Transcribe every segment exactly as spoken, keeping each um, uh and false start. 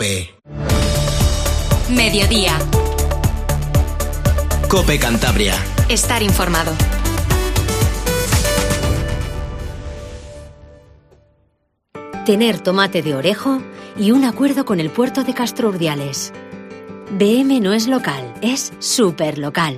COPE. Mediodía. COPE Cantabria. Estar informado. Tener tomate de Orejo y un acuerdo con el puerto de Castro Urdiales. B M no es local, es súper local.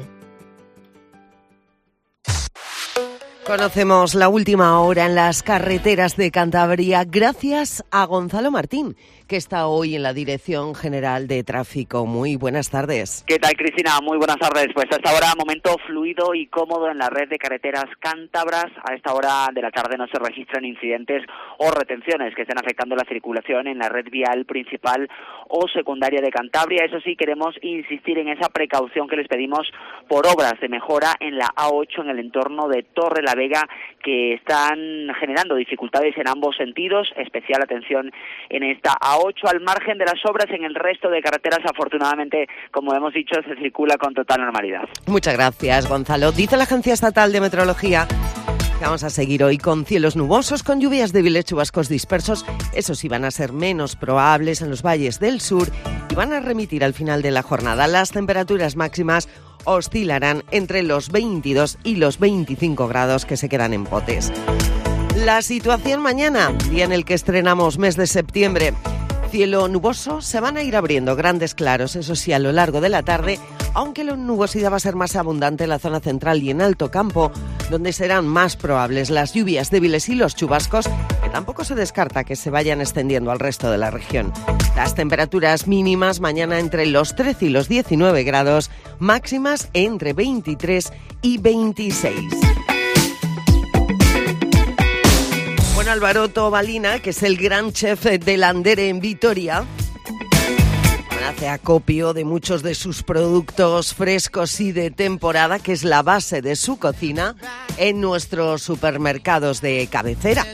Conocemos la última hora en las carreteras de Cantabria gracias a Gonzalo Martín, que está hoy en la Dirección General de Tráfico. Muy buenas tardes. ¿Qué tal, Cristina? Muy buenas tardes. Pues a esta hora, momento fluido y cómodo en la red de carreteras cántabras. A esta hora de la tarde no se registran incidentes o retenciones que estén afectando la circulación en la red vial principal o secundaria de Cantabria. Eso sí, queremos insistir en esa precaución que les pedimos por obras de mejora en la A ocho en el entorno de Torre la Vega, que están generando dificultades en ambos sentidos. Especial atención en esta A ocho. Al margen de las obras, en el resto de carreteras, afortunadamente, como hemos dicho, se circula con total normalidad. Muchas gracias, Gonzalo. Dice la Agencia Estatal de Meteorología que vamos a seguir hoy con cielos nubosos, con lluvias débiles, chubascos dispersos. Esos sí van a ser menos probables en los valles del sur y van a remitir al final de la jornada. Las temperaturas máximas oscilarán entre los veintidós y los veinticinco grados que se quedan en Potes. La situación mañana, día en el que estrenamos mes de septiembre. Cielo nuboso, se van a ir abriendo grandes claros, eso sí, a lo largo de la tarde, aunque la nubosidad va a ser más abundante en la zona central y en Alto Campo, donde serán más probables las lluvias débiles y los chubascos, que tampoco se descarta que se vayan extendiendo al resto de la región. Las temperaturas mínimas mañana entre los trece y los diecinueve grados, máximas entre veintitrés y veintiséis. Bueno, Álvaro Tobalina, que es el gran chef de Landere en Vitoria, hace acopio de muchos de sus productos frescos y de temporada, que es la base de su cocina, en nuestros supermercados de cabecera.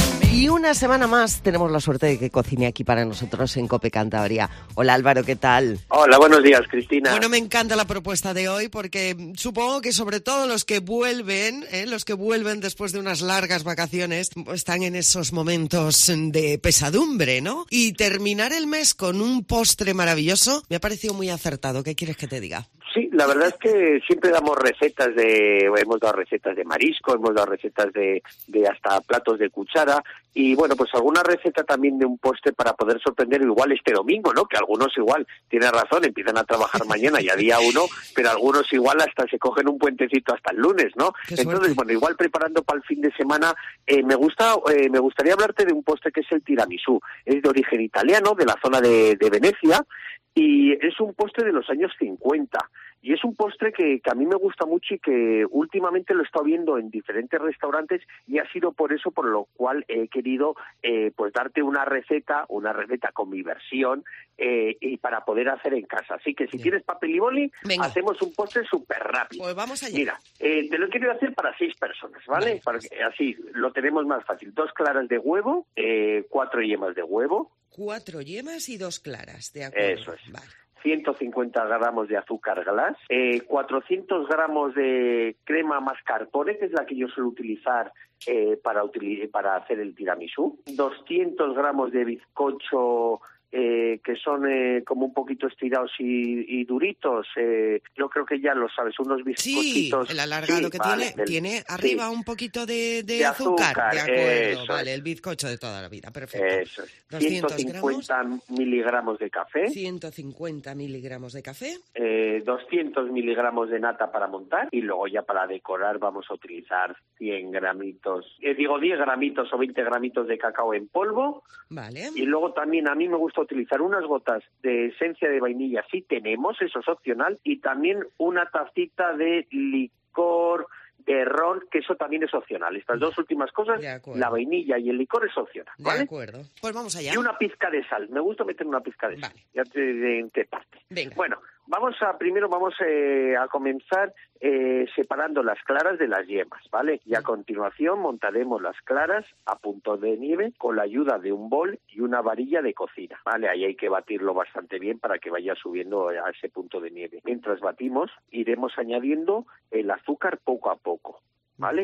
Y una semana más tenemos la suerte de que cocine aquí para nosotros en COPE Cantabria. Hola Álvaro, ¿qué tal? Hola, buenos días, Cristina. Bueno, me encanta la propuesta de hoy porque supongo que sobre todo los que vuelven, ¿eh? los que vuelven después de unas largas vacaciones, están en esos momentos de pesadumbre, ¿no? Y terminar el mes con un postre maravilloso me ha parecido muy acertado. ¿Qué quieres que te diga? Sí, la verdad es que siempre damos recetas de, hemos dado recetas de marisco, hemos dado recetas de, de hasta platos de cuchara y bueno, pues alguna receta también de un postre para poder sorprender igual este domingo, ¿no? Que algunos igual, tienen razón, empiezan a trabajar mañana y a día uno, pero algunos igual hasta se cogen un puentecito hasta el lunes, ¿no? Entonces, bueno, igual preparando para el fin de semana, eh, me gusta, eh, me gustaría hablarte de un postre que es el tiramisú. Es de origen italiano, de la zona de, de Venecia, y es un postre de los años cincuenta. Y es un postre que, que a mí me gusta mucho y que últimamente lo he estado viendo en diferentes restaurantes y ha sido por eso por lo cual he querido eh, pues darte una receta, una receta con mi versión eh, y para poder hacer en casa. Así que si Bien. tienes papel y boli, Venga. hacemos un postre súper rápido. Pues vamos allá. Mira, eh, te lo he querido hacer para seis personas, ¿vale? Vale. Para que, así lo tenemos más fácil. Dos claras de huevo, eh, cuatro yemas de huevo. Cuatro yemas y dos claras, de acuerdo. Eso es. Vale. ciento cincuenta gramos de azúcar glass, eh, cuatrocientos gramos de crema mascarpone, que es la que yo suelo utilizar eh, para, util- para hacer el tiramisú, doscientos gramos de bizcocho eh, que son eh, como un poquito estirados y, y duritos, eh, yo creo que ya lo sabes, unos bizcochitos. Sí, el alargado sí, que vale, tiene, del, tiene arriba sí. un poquito de, de, de azúcar. azúcar. De acuerdo, eso vale, es. el bizcocho de toda la vida, perfecto. Eso es. ciento cincuenta miligramos de café. ciento cincuenta miligramos de café. Eh, doscientos miligramos de nata para montar y luego ya para decorar vamos a utilizar cien gramitos, eh, digo diez gramitos o veinte gramitos de cacao en polvo. Vale. Y luego también a mí me gusta utilizar unas gotas de esencia de vainilla si tenemos, eso es opcional, y también una tacita de licor de ron, que eso también es opcional. Estas dos últimas cosas, la vainilla y el licor es opcional, ¿vale? De acuerdo. Pues vamos allá. Y una pizca de sal. Me gusta meter una pizca de sal. Vale. Ya te diré en qué parte. Venga. Bueno, vamos a, primero vamos eh, a comenzar eh, separando las claras de las yemas, ¿vale? Y a continuación montaremos las claras a punto de nieve con la ayuda de un bol y una varilla de cocina, ¿vale? Ahí hay que batirlo bastante bien para que vaya subiendo a ese punto de nieve. Mientras batimos, iremos añadiendo el azúcar poco a poco, ¿vale?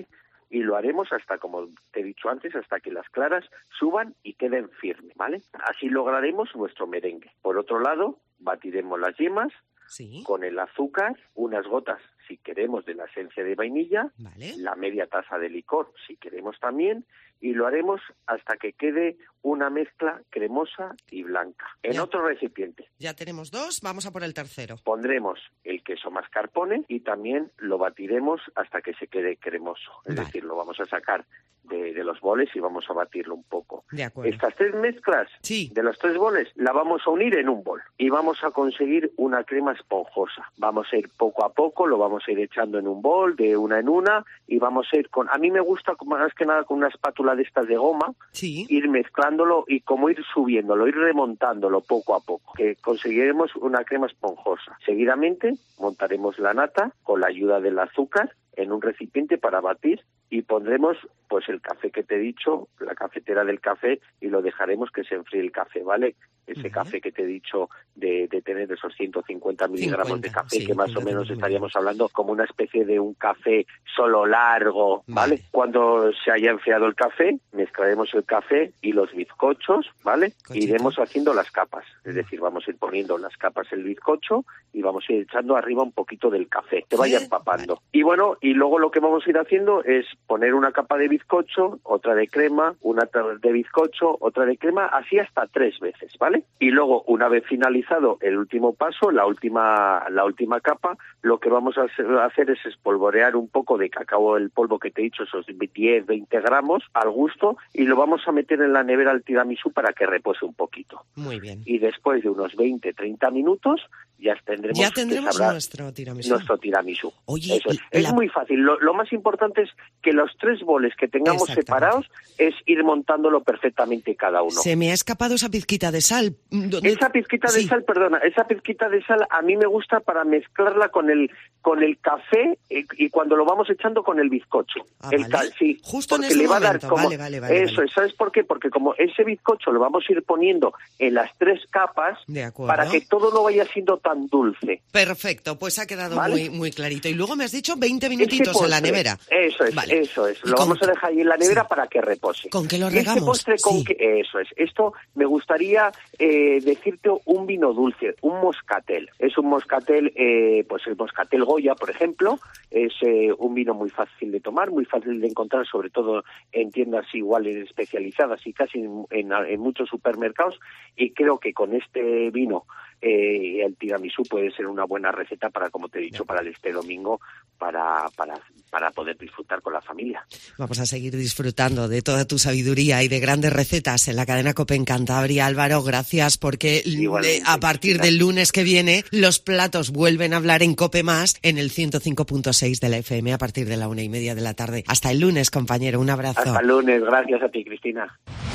y lo haremos hasta, como te he dicho antes, hasta que las claras suban y queden firmes, ¿vale? Así lograremos nuestro merengue. Por otro lado, batiremos las yemas sí. con el azúcar, unas gotas, si queremos, de la esencia de vainilla, vale. la media taza de licor, si queremos también, y lo haremos hasta que quede una mezcla cremosa y blanca. En ya. otro recipiente. Ya tenemos dos, vamos a por el tercero. Pondremos el queso mascarpone y también lo batiremos hasta que se quede cremoso. Es vale. decir, lo vamos a sacar de, de los boles y vamos a batirlo un poco. De acuerdo. Estas tres mezclas sí. de los tres boles la vamos a unir en un bol y vamos a conseguir una crema esponjosa. Vamos a ir poco a poco, lo vamos a ir echando en un bol, de una en una, y vamos a ir con... A mí me gusta más que nada con una espátula de estas de goma, sí. ir mezclándolo y como ir subiéndolo, ir remontándolo poco a poco, que conseguiremos una crema esponjosa. Seguidamente montaremos la nata con la ayuda del azúcar en un recipiente para batir y pondremos pues el café que te he dicho, la cafetera del café, y lo dejaremos que se enfríe el café, ¿vale? Ese uh-huh. café que te he dicho de, de tener esos ciento cincuenta miligramos cincuenta, de café, sí, que más o menos estaríamos hablando como una especie de un café solo largo, ¿vale? vale. Cuando se haya enfriado el café, mezclaremos el café y los bizcochos, ¿vale? Cochito. Iremos haciendo las capas, es decir, vamos a ir poniendo las capas el bizcocho y vamos a ir echando arriba un poquito del café, que vaya empapando. Vale. Y bueno, y luego lo que vamos a ir haciendo es poner una capa de bizcocho, otra de crema, una de bizcocho, otra de crema, así hasta tres veces, ¿vale? Y luego, una vez finalizado el último paso, la última la última capa, lo que vamos a hacer es espolvorear un poco de cacao, el polvo que te he dicho, esos diez, veinte gramos al gusto, y lo vamos a meter en la nevera al tiramisú para que repose un poquito. Muy bien. Y después de unos veinte, treinta minutos, ya tendremos, ya tendremos nuestro tiramisú. Nuestro tiramisú. Oye, Eso es, la... es muy fácil. Lo, lo más importante es que los tres boles que tengamos separados es ir montándolo perfectamente cada uno. Se me ha escapado esa pizquita de sal. ¿Dónde... Esa pizquita sí. de sal, perdona, esa pizquita de sal a mí me gusta para mezclarla con el con el café y, y cuando lo vamos echando con el bizcocho. Ah, el vale. cal, sí, justo porque en ese le va momento. a dar como vale, vale, vale, eso, vale. ¿sabes por qué? Porque como ese bizcocho lo vamos a ir poniendo en las tres capas para que todo no vaya siendo tan dulce. Perfecto, pues ha quedado ¿Vale? muy muy clarito. Y luego me has dicho veinte minutitos postre, en la nevera. Eso es, vale. eso es. Lo vamos a dejar ahí en la nevera sí. para que repose. ¿Con qué lo y regamos? Este postre con sí. que, eso es. Esto me gustaría eh, decirte un vino dulce, un moscatel. Es un moscatel, eh, pues el moscatel Goya, por ejemplo, es eh, un vino muy fácil de tomar, muy fácil de encontrar, sobre todo en tiendas iguales especializadas y casi en, en, en muchos supermercados, y creo que con este vino eh, el tiramisú puede ser una buena receta para, como te he dicho, para este domingo, para, para, para poder disfrutar con la familia. Vamos a seguir disfrutando de toda tu sabiduría y de grandes recetas en la cadena COPE en Cantabria. Álvaro, gracias, porque de, a partir del lunes que viene los platos vuelven a hablar en COPE Más en el ciento cinco punto seis de la F M a partir de la una y media de la tarde. Hasta el lunes, compañero, un abrazo. Hasta el lunes, gracias a ti, Cristina.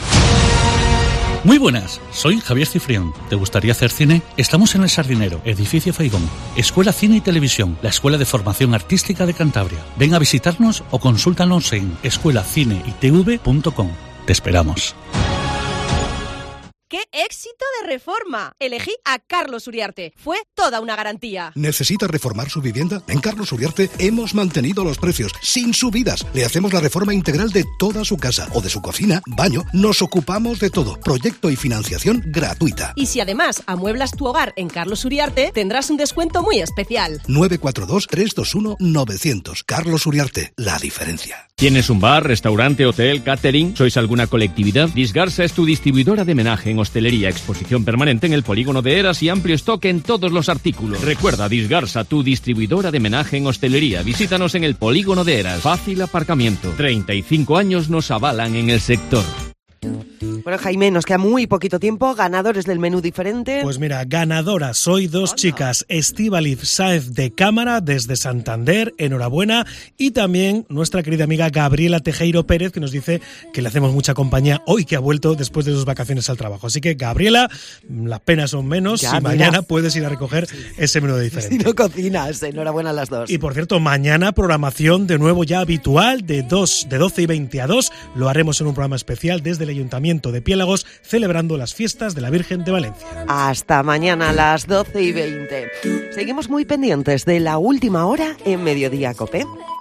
Muy buenas, soy Javier Cifrión. ¿Te gustaría hacer cine? Estamos en El Sardinero, edificio Faigón. Escuela Cine y Televisión, la Escuela de Formación Artística de Cantabria. Ven a visitarnos o consúltanos en escuela cine y t v punto com. Te esperamos. ¡Qué éxito de reforma! Elegí a Carlos Uriarte. Fue toda una garantía. ¿Necesita reformar su vivienda? En Carlos Uriarte hemos mantenido los precios sin subidas. Le hacemos la reforma integral de toda su casa o de su cocina, baño. Nos ocupamos de todo. Proyecto y financiación gratuita. Y si además amueblas tu hogar en Carlos Uriarte, tendrás un descuento muy especial. nueve cuatro dos, tres dos uno, nueve cero cero. Carlos Uriarte, la diferencia. ¿Tienes un bar, restaurante, hotel, catering? ¿Sois alguna colectividad? Disgarsa es tu distribuidora de menaje en hostelería, exposición permanente en el polígono de Eras y amplio stock en todos los artículos. Recuerda, Disgarsa, tu distribuidora de menaje en hostelería. Visítanos en el polígono de Eras. Fácil aparcamiento. treinta y cinco años nos avalan en el sector. Bueno, Jaime, nos queda muy poquito tiempo. Ganadores del menú diferente. Pues mira, ganadoras. Soy dos Hola. chicas. Estíbaliz Sáez de Cámara, desde Santander. Enhorabuena. Y también nuestra querida amiga Gabriela Tejero Pérez, que nos dice que le hacemos mucha compañía hoy que ha vuelto después de sus vacaciones al trabajo. Así que, Gabriela, las penas son menos. Ya, y mañana mira. puedes ir a recoger sí. ese menú de diferente. Si no cocinas, enhorabuena a las dos. Y por cierto, mañana programación de nuevo ya habitual de, dos, de doce y veinte a dos. Lo haremos en un programa especial desde el Ayuntamiento de Piélagos, celebrando las fiestas de la Virgen de Valencia. Hasta mañana a las doce y veinte. Seguimos muy pendientes de la última hora en Mediodía COPE.